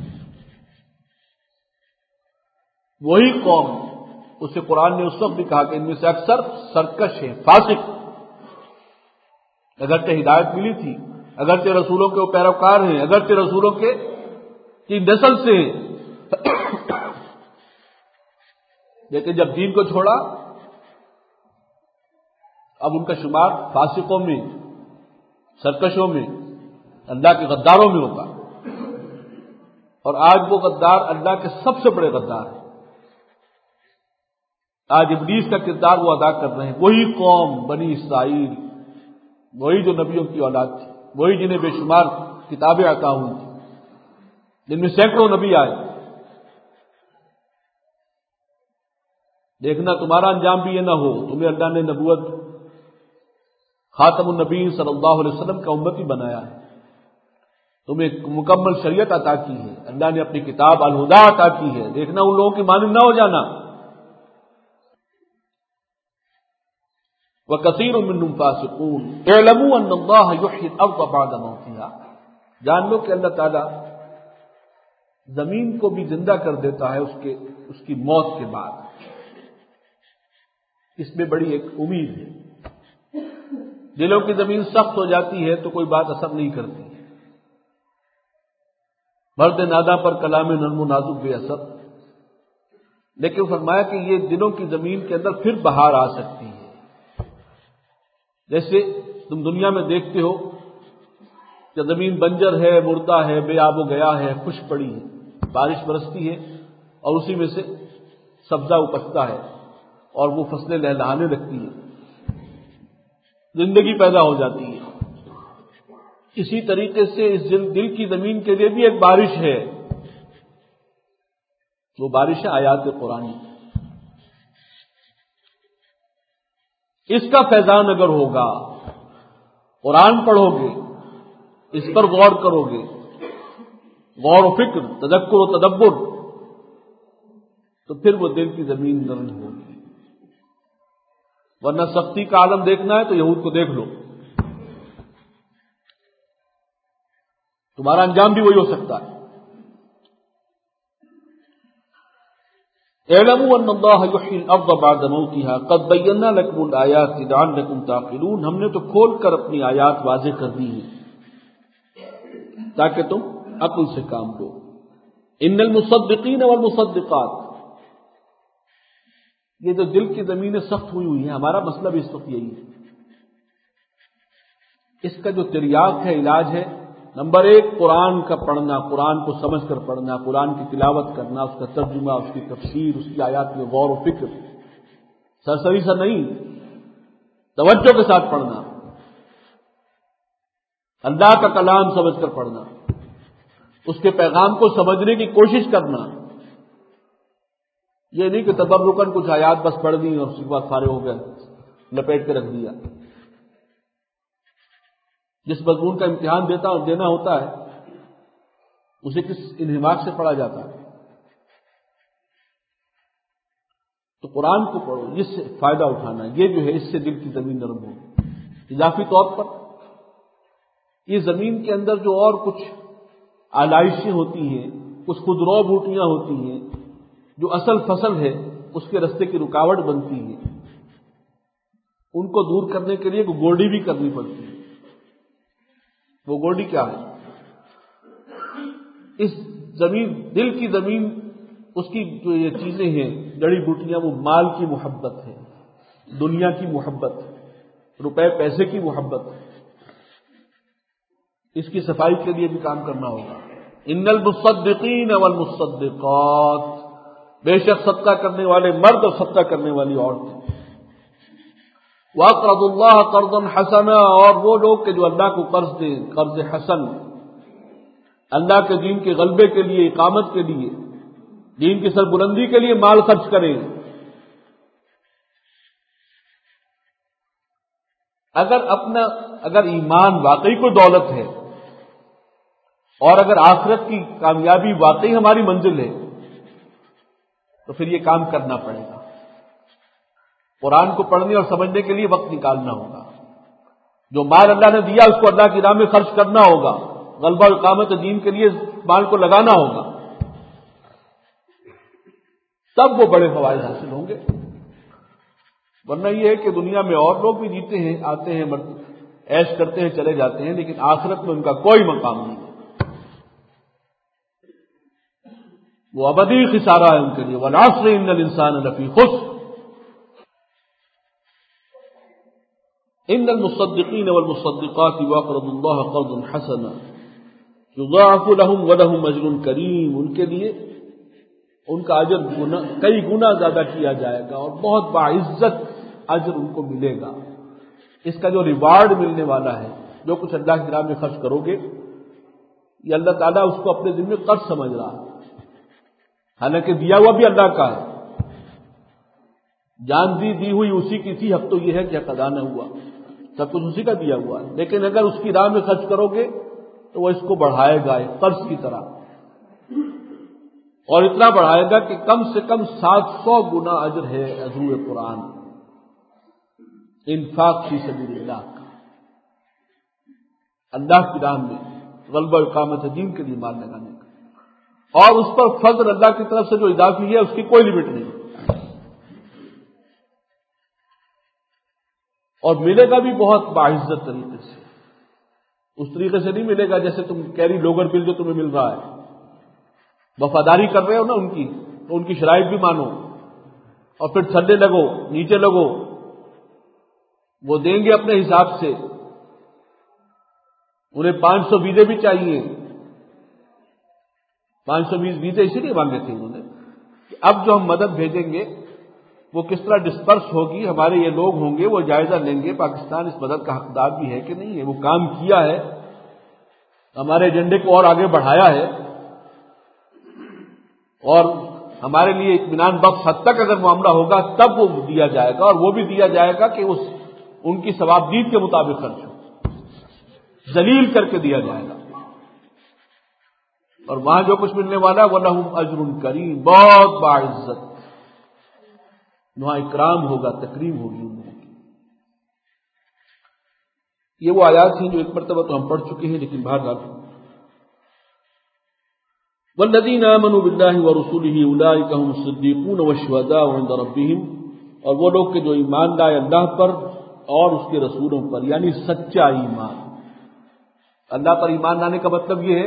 وہی قوم، اسے قرآن نے اس وقت بھی کہا کہ ان میں سے اکثر سرکش ہیں، فاسق. اگرچہ ہدایت ملی تھی، اگرچہ رسولوں کے وہ پیروکار ہیں، اگرچہ رسولوں کی نسل سے ہیں، لیکن جب دین کو چھوڑا، اب ان کا شمار فاسقوں میں، سرکشوں میں، اللہ کے غداروں میں ہوتا. اور آج وہ غدار اللہ کے سب سے بڑے غدار ہیں. آج ابلیس کا کردار وہ ادا کر رہے ہیں. وہی قوم بنی اسرائیل، وہی جو نبیوں کی اولاد تھی، وہی جنہیں بے شمار کتابیں عطا ہوئی تھیں، جن میں سینکڑوں نبی آئے. دیکھنا تمہارا انجام بھی یہ نہ ہو، تمہیں اللہ نے نبوت خاتم النبی صلی اللہ علیہ وسلم کا امتی بنایا ہے، تمہیں مکمل شریعت عطا کی ہے، اللہ نے اپنی کتاب الہدیٰ عطا کی ہے. دیکھنا ان لوگوں کی مانند نہ ہو جانا. وَكَثِيرٌ مِّنْهُمْ فَاسِقُونَ. اعْلَمُوا أَنَّ اللَّهَ يُحْيِي الْأَرْضَ بَعْدَ مَوْتِهَا. جان لو کہ اللہ تعالیٰ زمین کو بھی زندہ کر دیتا ہے اس کی موت کے بعد. اس میں بڑی ایک امید ہے. دلوں کی زمین سخت ہو جاتی ہے تو کوئی بات اثر نہیں کرتی. مرد نادا پر کلام نرم و نازک بے اثر. لیکن فرمایا کہ یہ دلوں کی زمین کے اندر پھر بہار آ سکتی ہے. جیسے تم دنیا میں دیکھتے ہو کہ زمین بنجر ہے، مردہ ہے، بے آب و گیا ہے، خشک پڑی ہے، بارش برستی ہے اور اسی میں سے سبزہ اپجتا ہے اور وہ فصلیں لہلہانے لگتی ہیں، زندگی پیدا ہو جاتی ہے. اسی طریقے سے اس دل کی زمین کے لیے بھی ایک بارش ہے. وہ بارش ہے آیات قرآن. اس کا فیضان اگر ہوگا، قرآن پڑھو گے، اس پر غور کرو گے، غور و فکر، تذکر و تدبر، تو پھر وہ دل کی زمین نرم ہوگی. ورنہ سختی کا عالم دیکھنا ہے تو یہود کو دیکھ لو، تمہارا انجام بھی وہی ہو سکتا ہے. اعلموا ان اللہ یحیی الارض بعد موتها قد بینا لکم الآیات لعلکم تعقلون، ہم نے تو کھول کر اپنی آیات واضح کر دی ہیں تاکہ تم عقل سے کام لو۔ ان المصدقین والمصدقات، یہ جو دل کی زمینیں سخت ہوئی ہیں، ہمارا مسئلہ بھی اس وقت یہی ہے۔ اس کا جو تریاق ہے، علاج ہے، نمبر 1 قرآن کا پڑھنا، قرآن کو سمجھ کر پڑھنا، قرآن کی تلاوت کرنا، اس کا ترجمہ، اس کی تفسیر، اس کی آیات میں غور و فکر، سرسری سا نہیں، توجہ کے ساتھ پڑھنا، اللہ کا کلام سمجھ کر پڑھنا، اس کے پیغام کو سمجھنے کی کوشش کرنا۔ یہ نہیں کہ تبرکن کچھ آیات بس پڑھ دی اور اس کے بعد فارغ ہو گئے، لپیٹ کے رکھ دیا۔ جس مضمون کا امتحان دینا ہوتا ہے اسے کس انہماک سے پڑھا جاتا ہے؟ تو قرآن کو پڑھو، جس سے فائدہ اٹھانا، یہ جو ہے اس سے دل کی زمین نرم ہوگی۔ اضافی طور پر یہ زمین کے اندر جو اور کچھ آلائشیں ہوتی ہیں، کچھ خودرو بوٹیاں ہوتی ہیں، جو اصل فصل ہے اس کے رستے کی رکاوٹ بنتی ہے، ان کو دور کرنے کے لیے گوڑی بھی کرنی پڑتی ہے۔ وہ گوڑی کیا ہے؟ اس زمین، دل کی زمین، اس کی جو یہ چیزیں ہیں، جڑی بوٹیاں، وہ مال کی محبت ہے، دنیا کی محبت، روپے پیسے کی محبت، اس کی صفائی کے لیے بھی کام کرنا ہوگا۔ ان المصدقین والمصدقات، بے شک صدقہ کرنے والے مرد اور صدقہ کرنے والی عورتیں، وَأَقْرَضُوا اللَّهَ قَرْضًا حَسَنًا، اور وہ لوگ کہ جو اللہ کو قرض دیں، قرض حسن، اللہ کے دین کے غلبے کے لیے، اقامت کے لیے، دین کی سربلندی کے لیے مال خرچ کریں۔ اگر ایمان واقعی کوئی دولت ہے اور اگر آخرت کی کامیابی واقعی ہماری منزل ہے تو پھر یہ کام کرنا پڑے گا۔ قرآن کو پڑھنے اور سمجھنے کے لیے وقت نکالنا ہوگا۔ جو مال اللہ نے دیا اس کو اللہ کی راہ میں خرچ کرنا ہوگا، غلبہ و اقامت دین کے لیے مال کو لگانا ہوگا، تب وہ بڑے فوائد حاصل ہوں گے۔ ورنہ یہ ہے کہ دنیا میں اور لوگ بھی جیتے ہیں، آتے ہیں، عیش کرتے ہیں، چلے جاتے ہیں، لیکن آخرت میں ان کا کوئی مقام نہیں ہے، وہ ابدی خسارہ ہے ان کے لیے۔ والعصر ان الانسان لفی خسر۔ ان المصدقین والمصدقات واقرضوا اللہ قرضا حسنا یضاعف لهم ولهم اجر کریم، ان کے لیے ان کا اجر کئی گنا زیادہ کیا جائے گا اور بہت باعزت اجر ان کو ملے گا۔ اس کا جو ریوارڈ ملنے والا ہے، جو کچھ اللہ کی راہ میں خرچ کرو گے، یہ اللہ تعالیٰ اس کو اپنے ذمہ قرض سمجھ رہا ہے، حالانکہ دیا ہوا بھی اللہ کا ہے، جان دی ہوئی اسی کی تھی، اب تو یہ ہے کہ حق ادا نہ ہوا، سب کچھ اسی کا دیا ہوا ہے، لیکن اگر اس کی راہ میں خرچ کرو گے تو وہ اس کو بڑھائے گا ایک قرض کی طرح، اور اتنا بڑھائے گا کہ کم سے کم 700 گنا اجر ہے عضو قرآن، انفاق فی سبیل اللہ کا، اللہ کی راہ میں غلبہ و اقامت دین کے لیے مال لگانے کا، اور اس پر فضل اللہ کی طرف سے جو اضافی ہے اس کی کوئی لمٹ نہیں، اور ملے گا بھی بہت باعزت طریقے سے، اس طریقے سے نہیں ملے گا جیسے تم کیری لوگر بل جو تمہیں مل رہا ہے، وفاداری کر رہے ہو نا ان کی، تو ان کی شرائط بھی مانو اور پھر تھلے لگو، نیچے لگو، وہ دیں گے اپنے حساب سے، انہیں 500 ویزے بھی چاہیے، 520 ویزے اسی لیے مانگے تھے انہوں نے کہ اب جو ہم مدد بھیجیں گے وہ کس طرح ڈسپرس ہوگی، ہمارے یہ لوگ ہوں گے، وہ جائزہ لیں گے پاکستان اس مدد کا حقدار بھی ہے کہ نہیں ہے، وہ کام کیا ہے، ہمارے ایجنڈے کو اور آگے بڑھایا ہے، اور ہمارے لیے اطمینان بخش حد تک اگر معاملہ ہوگا تب وہ دیا جائے گا، اور وہ بھی دیا جائے گا کہ ان کی ثوابدید کے مطابق خرچ ہو، ذلیل کر کے دیا جائے گا، اور وہاں جو کچھ ملنے والا ہے وَلَهُمْ أَجْرٌ کریم، بہت باعزت، وہاں اکرام ہوگا، تکریم ہوگی ان لوگوں کی۔ یہ وہ آیات ہیں جو ایک مرتبہ تو ہم پڑھ چکے ہیں، لیکن بہرحال والذین آمنوا باللہ ورسولہ اولئک هم الصدیقون والشہداء عند ربہم، اور وہ لوگ کہ جو ایمان لائے اللہ پر اور اس کے رسولوں پر، یعنی سچا ایمان۔ اللہ پر ایمان لانے کا مطلب یہ ہے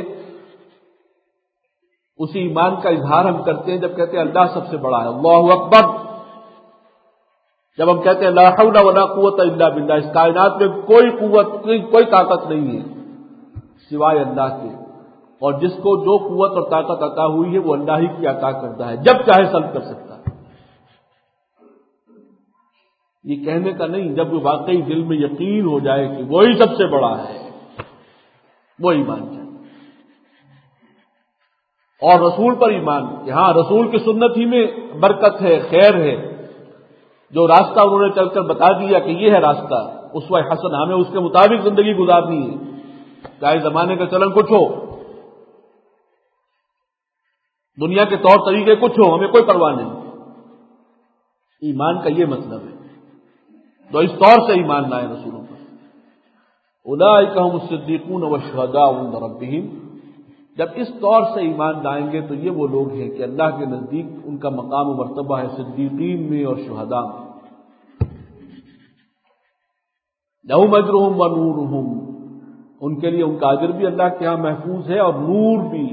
اسی ایمان کا اظہار ہم کرتے ہیں جب کہتے ہیں اللہ سب سے بڑا ہے، اللہ اکبر۔ جب ہم کہتے ہیں لا حول ولا قوت الا باللہ، اس کائنات میں کوئی قوت کوئی طاقت نہیں ہے سوائے اللہ کے، اور جس کو جو قوت اور طاقت عطا ہوئی ہے وہ اللہ ہی کی عطا کرتا ہے، جب چاہے سلب کر سکتا ہے۔ یہ کہنے کا نہیں، جب وہ واقعی دل میں یقین ہو جائے کہ وہی سب سے بڑا ہے، وہ ایمان چاہیے۔ اور رسول پر ایمان کہ ہاں رسول کی سنت ہی میں برکت ہے، خیر ہے، جو راستہ انہوں نے چل کر بتا دیا کہ یہ ہے راستہ اسوہ حسن، ہمیں اس کے مطابق زندگی گزارنی ہے، چاہے زمانے کا چلن کچھ ہو، دنیا کے طور طریقے کچھ ہو، ہمیں کوئی پرواہ نہیں۔ ایمان کا یہ مطلب ہے، تو اس طور سے ایمان لائے رسولوں پر۔ اولئک هم الصدیقون والشہداء عند ربہم، جب اس طور سے ایمان لائیں گے تو یہ وہ لوگ ہیں کہ اللہ کے نزدیک ان کا مقام و مرتبہ ہے صدیقین میں اور شہداء میں۔ لہم اجرہم ونورہم، ان کے لیے ان کا اجر بھی اللہ کے ہاں محفوظ ہے اور نور بھی۔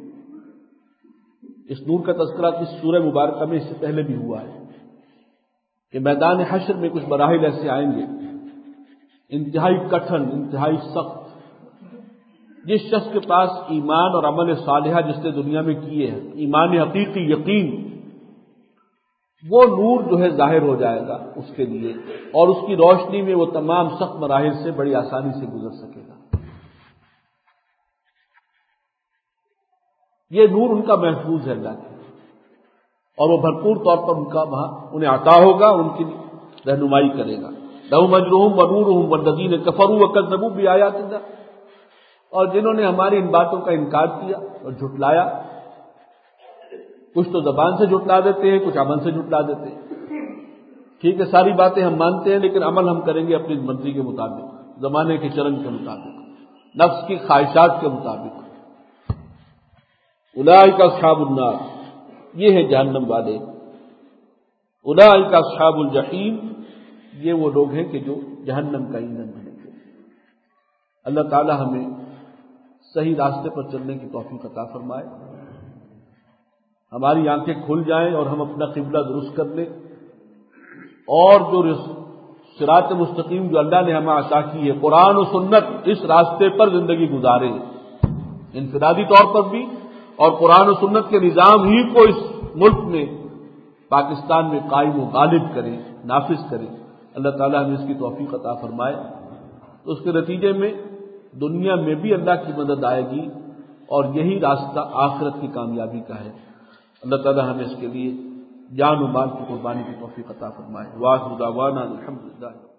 اس نور کا تذکرہ اس سورہ مبارکہ میں اس سے پہلے بھی ہوا ہے کہ میدان حشر میں کچھ مراحل ایسے آئیں گے انتہائی کٹھن، انتہائی سخت۔ جس شخص کے پاس ایمان اور عمل صالحہ جس نے دنیا میں کیے ہیں، ایمان حقیقی یقین، وہ نور جو ہے ظاہر ہو جائے گا اس کے لیے، اور اس کی روشنی میں وہ تمام سخت مراحل سے بڑی آسانی سے گزر سکے گا۔ یہ نور ان کا محفوظ ہے اللہ کے، اور وہ بھرپور طور پر ان کا وہاں انہیں عطا ہوگا، ان کی رہنمائی کرے گا۔ لہم اجرہم ونورہم والذین کفروا وکذبوا بآیاتنا، اور جنہوں نے ہماری ان باتوں کا انکار کیا اور جھٹلایا، کچھ تو زبان سے جھٹلا دیتے ہیں، کچھ عمل سے جھٹلا دیتے ہیں۔ ٹھیک ہے، ساری باتیں ہم مانتے ہیں لیکن عمل ہم کریں گے اپنی مرضی کے مطابق، زمانے کے چلن کے مطابق، نفس کی خواہشات کے مطابق۔ اولئک اصحاب النار، یہ ہے جہنم والے۔ اولئک اصحاب الجحیم، یہ وہ لوگ ہیں کہ جو جہنم کا ایندھن بنیں گے۔ اللہ تعالی ہمیں صحیح راستے پر چلنے کی توفیق عطا فرمائے، ہماری آنکھیں کھل جائیں اور ہم اپنا قبلہ درست کر لیں، اور جو صراط مستقیم جو اللہ نے ہمیں عطا کی ہے قرآن و سنت، اس راستے پر زندگی گزاریں، انفرادی طور پر بھی، اور قرآن و سنت کے نظام ہی کو اس ملک میں پاکستان میں قائم و غالب کریں، نافذ کریں۔ اللہ تعالیٰ ہمیں اس کی توفیق عطا فرمائے، تو اس کے نتیجے میں دنیا میں بھی اللہ کی مدد آئے گی، اور یہی راستہ آخرت کی کامیابی کا ہے۔ اللہ تعالیٰ ہمیں اس کے لیے جان و مال کی قربانی کی توفیق عطا فرمائے۔ وآخر دعوانا الحمدللہ۔